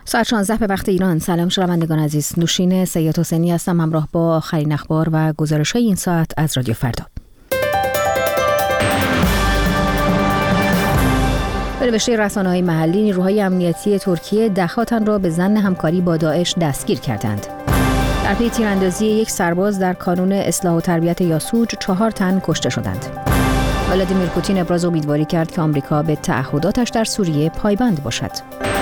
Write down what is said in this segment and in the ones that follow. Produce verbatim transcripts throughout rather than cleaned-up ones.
ساعت شانزده به وقت ایران. سلام شنوندگان عزیز، نوشین سید حسینی هستم همراه با آخرین اخبار و گزارش‌های این ساعت از رادیو فردا. به نوشته رسانه‌های محلی، نیروهای امنیتی ترکیه ده‌ها تن را به ظن همکاری با داعش دستگیر کردند. در پی تیراندازی یک سرباز در کانون اصلاح و تربیت یاسوج چهار تن کشته شدند. ولادیمیر پوتین ابراز امیدواری کرد که آمریکا به تعهداتش در سوریه پایبند باشد.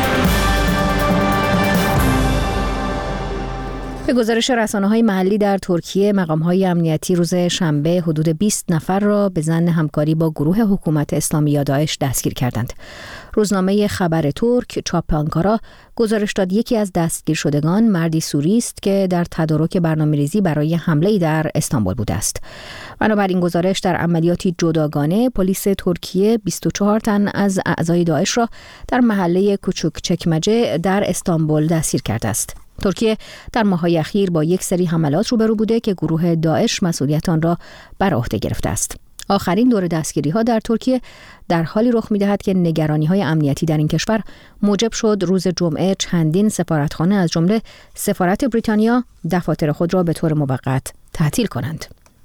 به گزارش رسانه‌های محلی در ترکیه، مقام‌های امنیتی روز شنبه حدود بیست نفر را به ظن همکاری با گروه حکومت اسلامی یا داعش دستگیر کردند. روزنامه خبر ترک چاپ آنکارا گزارش داد یکی از دستگیر شدگان مردی سوری است که در تدارک برنامه‌ریزی برای حمله‌ای در استانبول بوده است. بنابراین گزارش در عملیاتی جداگانه پلیس ترکیه بیست و چهار تن از اعضای داعش را در محله کوچوکچکمجه در استانبول دستگیر کرده است. ترکیه در ماه‌های اخیر با یک سری حملات روبرو بوده که گروه داعش مسئولیت آن را بر عهده گرفته است. آخرین دور دستگیری‌ها در ترکیه در حالی رخ می‌دهد که نگرانی‌های امنیتی در این کشور موجب شد روز جمعه چندین سفارتخانه از جمله سفارت بریتانیا دفاتر خود را به طور موقت تعطیل کنند.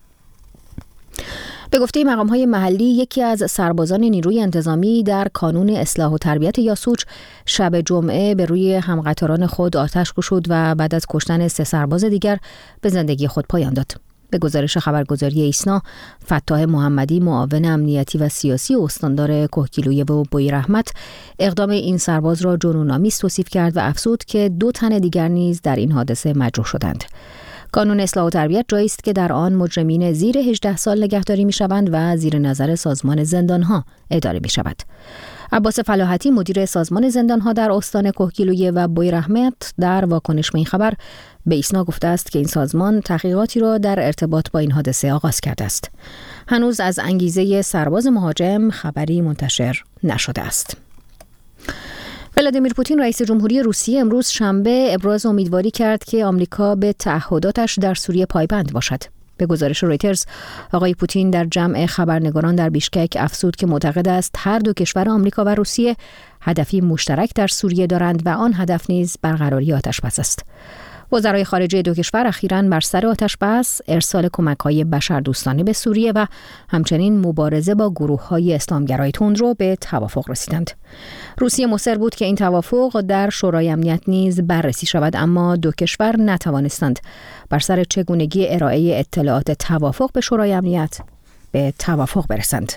به گفته مقام‌های محلی، یکی از سربازان نیروی انتظامی در کانون اصلاح و تربیت یاسوج شب جمعه به روی همقطاران خود آتش گشود و بعد از کشتن سه سرباز دیگر به زندگی خود پایان داد. به گزارش خبرگزاری ایسنا، فتاح محمدی، معاون امنیتی و سیاسی استاندار کهگیلویه و بویرحمت، اقدام این سرباز را جنون‌آمیز توصیف کرد و افزود که دو تن دیگر نیز در این حادثه مجروح شدند. کانون اصلاح و تربیت جایی است که در آن مجرمین زیر هجده سال نگهداری می‌شوند و زیر نظر سازمان زندان‌ها اداره می‌شود. عباس فلاحتی، مدیر سازمان زندان‌ها در استان کهگیلویه و بویرحمت، در واکنش به این خبر به ایسنا گفته است که این سازمان تحقیقاتی را در ارتباط با این حادثه آغاز کرده است. هنوز از انگیزه سرباز مهاجم خبری منتشر نشده است. ولادیمیر پوتین رئیس جمهوری روسیه امروز شنبه ابراز امیدواری کرد که آمریکا به تعهداتش در سوریه پایبند باشد. به گزارش رویترز، آقای پوتین در جمع خبرنگاران در بیشکک افزود که معتقد است هر دو کشور آمریکا و روسیه هدفی مشترک در سوریه دارند و آن هدف نیز برقراری آتش‌بس است. وزرای خارجه دو کشور اخیراً بر سر آتش‌بس، ارسال کمک‌های بشردوستانه به سوریه و همچنین مبارزه با گروه‌های اسلامگرای تندرو به توافق رسیدند. روسیه مصر بود که این توافق در شورای امنیت نیز بررسی شود، اما دو کشور نتوانستند بر سر چگونگی ارائه اطلاعات توافق به شورای امنیت به توافق برسند.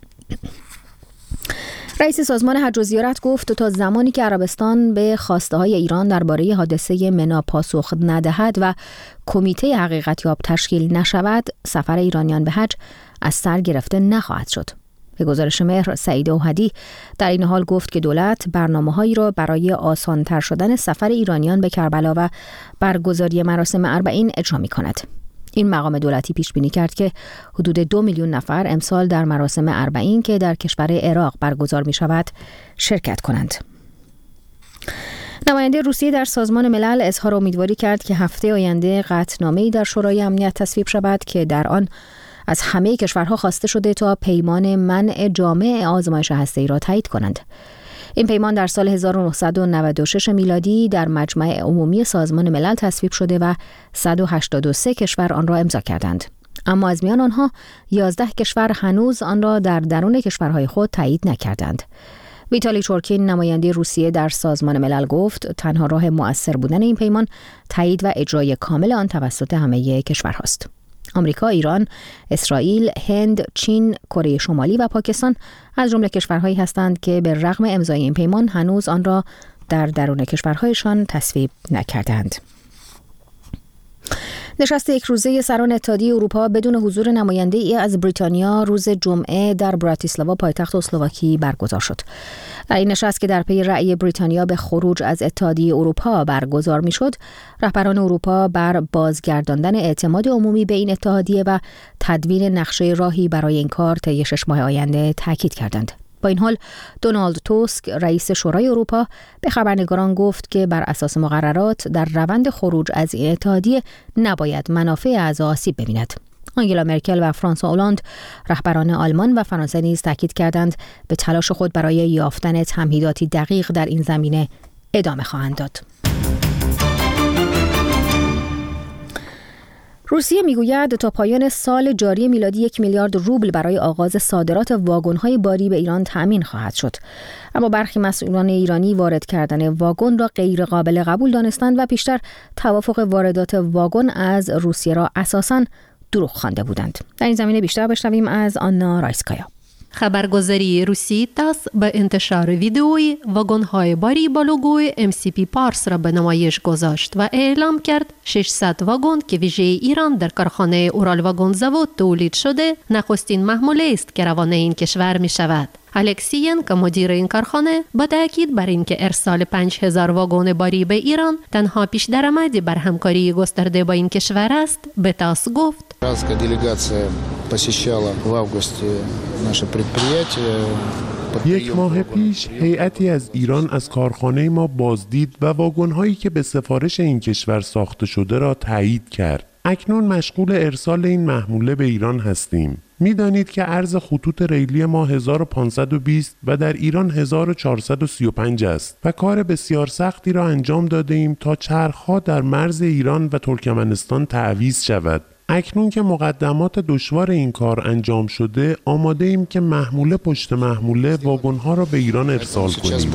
رئیس سازمان حج و زیارت گفت تا زمانی که عربستان به خواسته‌های ایران درباره حادثه منا پاسخ ندهد و کمیته حقیقتیاب تشکیل نشود، سفر ایرانیان به حج از سر گرفته نخواهد شد. به گزارش مهر سعید اوحدی در این حال گفت که دولت برنامه‌هایی را برای آسان‌تر شدن سفر ایرانیان به کربلا و برگزاری مراسم اربعین اجرا می‌کند. این مقام دولتی پیش بینی کرد که حدود دو میلیون نفر امسال در مراسم اربعین که در کشور عراق برگزار می شود شرکت کنند. نماینده روسیه در سازمان ملل اظهار امیدواری کرد که هفته آینده قطعنامه‌ای در شورای امنیت تصویب شود که در آن از همه کشورها خواسته شده تا پیمان منع جامع آزمایش هسته‌ای را تایید کنند. این پیمان در سال هزار و نهصد و نود و شش میلادی در مجمع عمومی سازمان ملل تصویب شده و صد و هشتاد و سه کشور آن را امضا کردند. اما از میان آنها یازده کشور هنوز آن را در درون کشورهای خود تایید نکردند. ویتالی چورکین، نماینده روسیه در سازمان ملل، گفت تنها راه مؤثر بودن این پیمان تایید و اجرای کامل آن توسط همه کشورهاست. آمریکا، ایران، اسرائیل، هند، چین، کره شمالی و پاکستان از جمله کشورهایی هستند که به رغم امضای این پیمان هنوز آن را در درون کشورهایشان تصویب نکردند. نشست یک روزه سران اتحادیه اروپا بدون حضور نماینده‌ای از بریتانیا روز جمعه در براتیسلاوا پایتخت اسلواکی برگزار شد. در این نشست که در پی رأی بریتانیا به خروج از اتحادیه اروپا برگزار می‌شد، رهبران اروپا بر بازگرداندن اعتماد عمومی به این اتحادیه و تدوین نقشه راهی برای این کار طی شش ماه آینده تاکید کردند. با این حال دونالد توسک، رئیس شورای اروپا، به خبرنگاران گفت که بر اساس مقررات در روند خروج از این اتحادیه نباید منافع اعضا آسیب ببیند. آنگلا مرکل و فرانسوا هولند، رهبران آلمان و فرانسه نیز تاکید کردند به تلاش خود برای یافتن تمهیداتی دقیق در این زمینه ادامه خواهند داد. روسیه میگوید تا پایان سال جاری میلادی یک میلیارد روبل برای آغاز صادرات واگن‌های باری به ایران تامین خواهد شد. اما برخی مسئولان ایرانی وارد کردن واگن را غیر قابل قبول دانستند و پیشتر توافق واردات واگن از روسیه را اساساً دروغ خوانده بودند. در این زمینه بیشتر بشنویم از آنا رایسکایا. خبرگزاری روسی تاس به انتشار ویدئویی واگن‌های باری با لوگوی ام سی پی پارس را به نمایش گذاشت و اعلام کرد ششصد واگن که ویژه ایران در کارخانه اورال واگن زاود تولید شده نخستین محموله است که روانه این کشور می شود. الکسیین که مدیر این کارخانه با تاکید بر اینکه ارسال پنج هزار واگن باری به ایران تنها پیش درآمدی بر همکاری گسترده با این کشور است به تاس گفت Иранская делегация посещала в августе наше предприятие. یک ماه پیش هیئتی از ایران از کارخانه ما بازدید و واگن‌هایی که به سفارش این کشور ساخته شده را تایید کرد. اکنون مشغول ارسال این محموله به ایران هستیم. می‌دانید که عرض خطوط ریلی ما هزار و پانصد و بیست و در ایران هزار و چهارصد و سی و پنج است و کار بسیار سختی را انجام داده ایم تا چرخ‌ها در مرز ایران و ترکمنستان تعویض شود. اکنون که مقدمات دشوار این کار انجام شده، آماده ایم که محموله پشت محموله واگن‌ها را به ایران ارسال کنیم.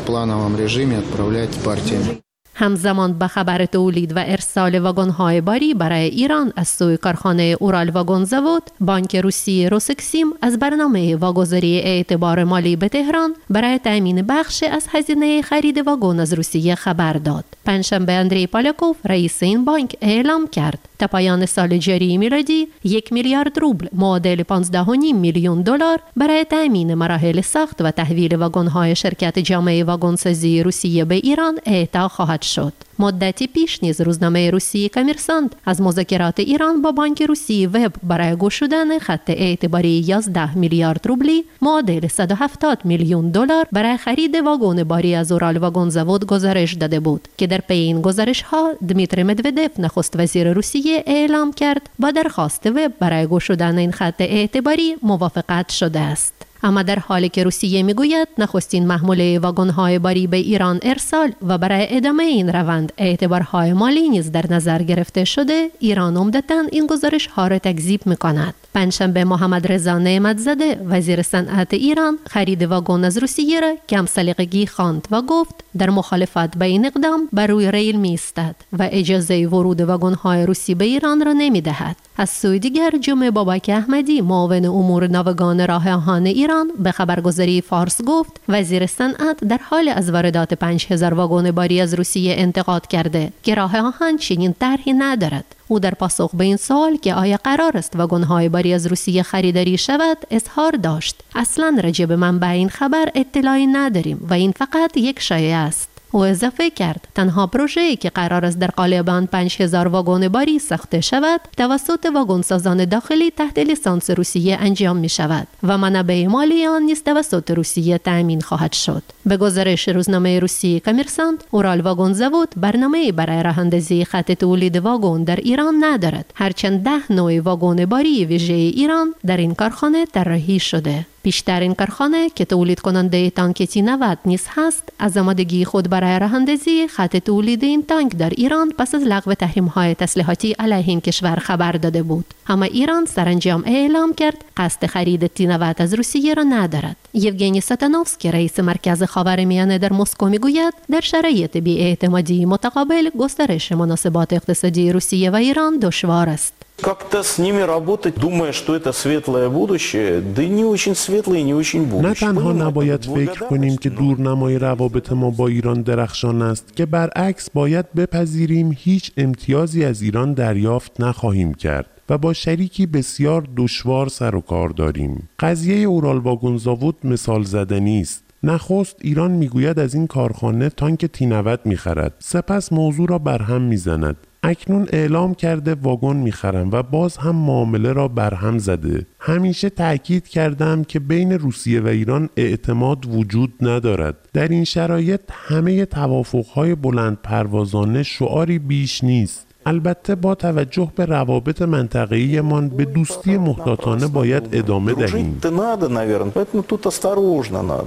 همزمان به خبر تولید و ارسال واگن‌های باری برای ایران از سوی کارخانه اورال واگن زاود، بانک روسی روسکسیم از برنامه واگذاری اعتبار مالی به تهران برای تامین بخش از هزینه خرید واگن از روسیه خبر داد. پنجشنبه اندری پالاکوف رئیس این بانک اعلام کرد تا پایان سال جاری میلادی یک میلیارد روبل معادل پانزده و نیم میلیون دلار برای تامین مراحل ساخت و تحویل واگن‌های شرکت جامعه واگنسازی روسیه به ایران اعطا خواهد شد. مدتی پیش نیز روزنامه روسی کامرسانت از مذاکرات ایران با بانک روسی وب برای گشودن خط اعتباری یازده میلیارد روبلی معادل صد و هفتاد میلیون دلار برای خرید واگن باری از اورال واگن زاود گزارش داده بود که در پی این گزارش ها دمیتری مدودف نخست وزیر روسیه اعلام کرد با درخواست وب برای گشودن این خط اعتباری موافقت شده است. اما در حالی که روسیه میگوید نخستین محموله واگن‌های باری به ایران ارسال و برای ادامه این روند اعتبارهای مالی نیز در نظر گرفته شده، ایران عمدتاً این گزارش ها را تکذیب میکند. پنجشنبه محمد رضا نعمتزاده وزیر صنعت ایران خرید واگن از روسیه را کم سلیقگی خواند و گفت در مخالفت با این اقدام بر روی ریل می‌ایستد و اجازه ورود واگن‌های روسی به ایران را نمی‌دهد. از سوی دیگر جمعه بابک احمدی معاون امور ناوگان راه آهن ایران به خبرگزاری فارس گفت وزیر صنعت در حال از واردات پنج هزار واگن باری از روسیه انتقاد کرده که راه آهن چنین طرحی ندارد. او در پاسخ به این سوال که آیا قرار است واگن‌های باری از روسیه خریداری شود اظهار داشت اصلاً راجع به منبع این خبر اطلاعی نداریم و این فقط یک شایعه است. او اضافه کرد تنها پروژه‌ای که قرار است در قالب آن پنج هزار واگن باری ساخته شود توسط واگنسازان داخلی تحت لیسانس روسیه انجام می شود و منابع مالی آن نیز توسط روسیه تأمین خواهد شد. به گزارش روزنامه روسی کامرسانت، اورال واگن زاود برنامه‌ای برای راه‌اندازی خط تولید واگن در ایران ندارد، هرچند ده نوع واگن باری ویژه ایران در این کارخانه طراحی شده. بیشتر این کارخانه که تولید کننده تانک تی نود نیز هست، از آمادگی خود برای راه‌اندازی خط تولید این تانک در ایران پس از لغو تحریم‌های تسلیحاتی علیه این کشور خبر داده بود. اما ایران سرانجام اعلام کرد قصد خرید تی نود از روسیه را ندارد. یوگنی ساتانوفسکی رئیس مرکز خاورمیانه در مسکو میگوید در شرایط بی‌اعتمادی متقابل گسترش مناسبات اقتصادی روسیه و ایران دشوار است. Как-то с ними работать, думая, что это светлое будущее, да и не очень светлое, не очень будущее. نه تنها نباید فکر کنیم که دورنمای روابط ما با ایران درخشان است که برعکس باید بپذیریم هیچ امتیازی از ایران دریافت نخواهیم کرد و با شریکی بسیار دشوار سر و کار داریم. قضیه اورال واگن زاود مثال زدنی است. نخست ایران میگوید از این کارخانه تانک تی نود میخرد، سپس موضوع را برهم میزند. اکنون اعلام کرده واگن میخرم و باز هم معامله را برهم زده. همیشه تأکید کردم که بین روسیه و ایران اعتماد وجود ندارد. در این شرایط همه توافقهای بلند پروازانه شعاری بیش نیست. البته با توجه به روابط منطقه‌ای من به دوستی محتاطانه باید ادامه دهیم.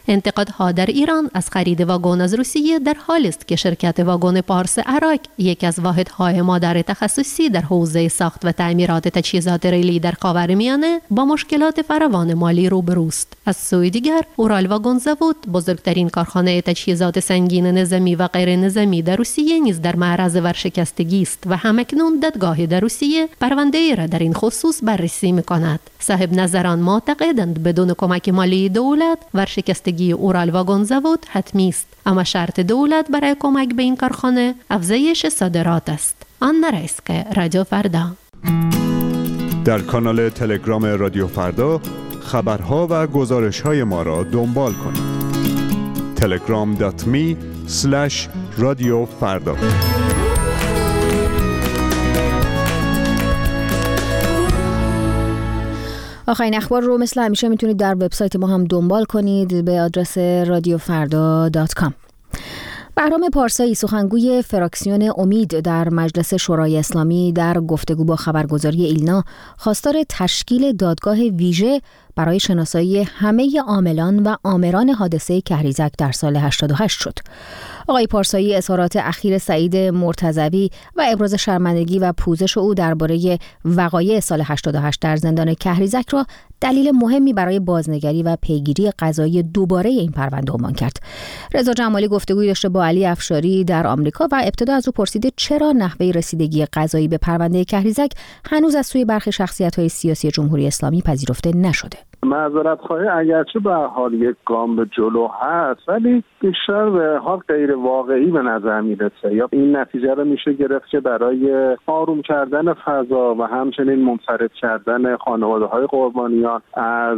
انتقادها در ایران از خرید واگن از روسیه در حالی است که شرکت واگن پارس عراق، یکی از واحدهای مادر تخصصی در حوزه ساخت و تعمیرات تجهیزات ریلی در خاورمیانه، با مشکلات فراوان مالی روبروست. از سوی دیگر، اورال واگن زاود، بزرگترین کارخانه تجهیزات سنگین نظامی و غیر نظامی در روسیه، نیز در معرض ورشکستگی است و همکنون دادگاهی در روسیه پرونده‌ای را در این خصوص بررسی می‌کند. صاحب نظران معتقدند بدون کمک مالی دولت ورشکستگی اورال واگن زاود حتمی است، اما شرط دولت برای کمک به این کارخانه افزایش صادرات است. آن است که رادیو فردا. در کانال تلگرام رادیو فردا خبرها و گزارش‌های ما را دنبال کنید. تلگرام دات می اسلش رادیو فردا. آخرین اخبار رو مثل همیشه میتونید در وبسایت ما هم دنبال کنید به آدرس رادیو فردا دات کام. بهرام پارسایی، سخنگوی فراکسیون امید در مجلس شورای اسلامی، در گفتگو با خبرگزاری ایلنا خواستار تشکیل دادگاه ویژه برای شناسایی همه عاملان و آمران حادثه کهریزک در سال هشتاد و هشت شد. آقای پارسایی اظهارات اخیر سعید مرتضوی و ابراز شرمندگی و پوزش او درباره وقایع سال هشتاد و هشت در زندان کهریزک را دلیل مهمی برای بازنگری و پیگیری قضایی دوباره این پرونده عنوان کرد. رضا جمالی گفتگوی داشته با علی افشاری در آمریکا و ابتدا از او پرسیده چرا نحوه رسیدگی قضایی به پرونده کهریزک هنوز از سوی برخی شخصیت‌های سیاسی جمهوری اسلامی پذیرفته نشده. معذرت خواهی اگرچه به حال یک گام به جلو هست، ولی بیشتر به حال غیر واقعی به نظر میرسه. یا این نتیجه رو میشه گرفت که برای آروم کردن فضا و همچنین منصرف کردن خانواده‌های قربانیان از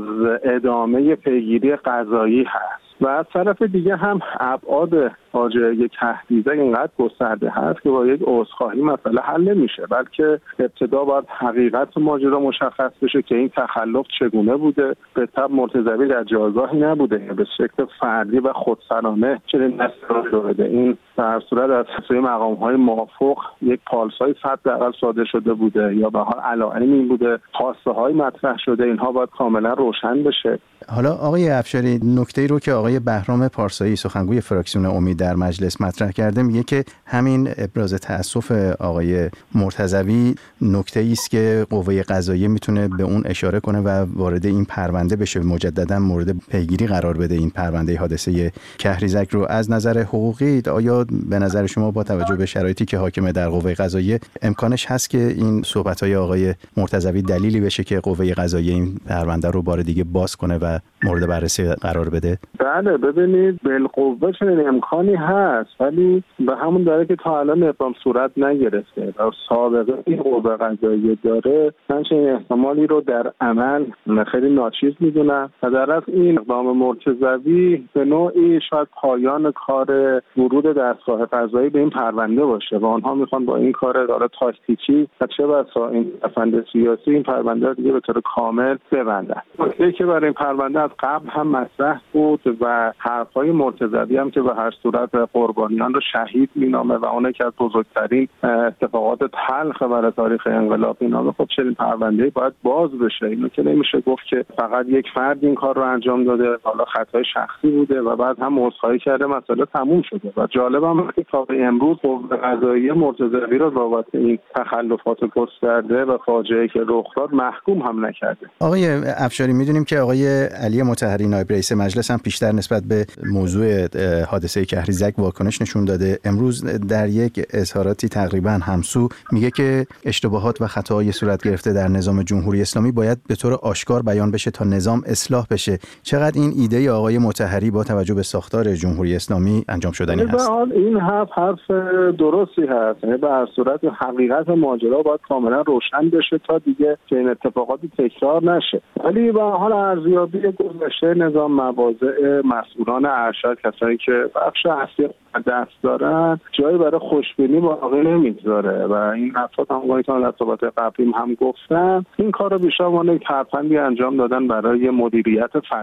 ادامه پیگیری قضایی هست. و از طرف دیگه هم ابعاد فاجعه یک کهریزک اینقدر گسترده هست که با یک عذرخواهی مسئله حل نمیشه، بلکه ابتدا باید حقیقت ماجرا مشخص بشه که این تخلف چگونه بوده. به طب مرتضوی در جایگاهی نبوده به شکل فردی و خودسرانه چنین دستوری بده. این در صورت از سوی مقام‌های موافق یک پالسای حداقل صادر شده بوده یا به حال علائم این بوده، خواسته‌های مطرح شده، اینها باید کاملا روشن بشه. حالا آقای افشاری، نکته‌ای رو که آقای بهرام پارسایی سخنگوی فراکسیون امید در مجلس مطرح کرده، میگه که همین ابراز تأسف آقای مرتضوی نکته‌ای است که قوه قضاییه میتونه به اون اشاره کنه و وارد این پرونده بشه، مجددا مورد پیگیری قرار بده این پرونده حادثه کهریزک رو. از نظر حقوقی آیا به نظر شما با توجه به شرایطی که حاکمه در قوه قضاییه امکانش هست که این صحبت‌های آقای مرتضوی دلیلی بشه که قوه قضاییه این پرونده رو بار دیگه باز کنه و مورد بررسی قرار بده؟ بله، ببینید بالقوه چنین امکانی هست، ولی به همون داره که تا الان اقدام صورت نگرفته و سابقه این قوه قضاییه داره. من چنین احتمالی رو در عمل خیلی ناچیز میدونم و در اصل این اقدام مرتضوی به نوعی شاید پایان کار ورود دستگاه قضایی به این پرونده باشه و آنها میخوان با این کار داره تاکتیکی و چه بسا این افند سیاسی این پرونده رو دیگه به طور کامل ببندن. نکته که برای این پرونده از قبل هم مطرح بود و حرفای مرتضوی هم که به هر صورت قربانیان رو شهید مینامه و اون که از بزرگترین اتفاقات تلخ برای تاریخ انقلاب مینامه، خب چنین پرونده‌ای باید باز بشه. اینو که نمیشه گفت که فقط یک فرد این کار رو انجام داده، حالا خطای شخصی بوده و بعد هم عذرخواهی کرده مسئله تموم شده. و جالبم که تا امروز قوه قضاییه مرتضوی رو بابت این تخلفات گسترده و فاجعه‌ای که رخ داد محکوم هم نکرده. آقای افشاری، میدونیم که آقای علی مطهری نایب رئیس مجلس هم پیشتر نسبت به موضوع حادثه کهریزک واکنش نشون داده. امروز در یک اظهاراتی تقریبا همسو میگه که اشتباهات و خطاهای صورت گرفته در نظام جمهوری اسلامی باید به طور آشکار بیان بشه تا نظام اصلاح بشه. چقدر این ایده آقای مطهری با توجه به ساختار جمهوری اسلامی انجام شدنی هست؟ به حال این حرف حرف درستی هست. یعنی به هر صورت حقیقت ماجرا باید کاملا روشن بشه تا دیگه که این اتفاقاتی تکرار نشه. ولی به حال ارزیابی گذشته نظام مواضع مسئولان ارشد، کسایی که بخش اصلی دست دارن، جایی برای خوشبینی باقی نمیگذاره و این افراد همونگونه که در صحبت قبلیم هم گفتم این کار رو بیشتر وانه ترفندی انجام دادن برای مدیریت فضا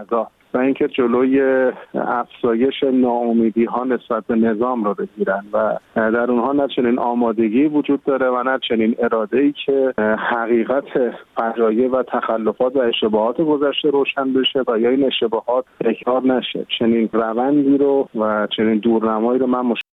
و اینکه جلوی افزایش ناامیدی ها نسبت به نظام رو بگیرن و در اونها نه چنین آمادگی وجود داره و نه چنین اراده‌ای که حقیقت فجایع و تخلفات و اشتباهات گذشته روشن بشه و یا این اشتباهات تکرار نشه. چنین روندی رو و چنین دورنمایی رو من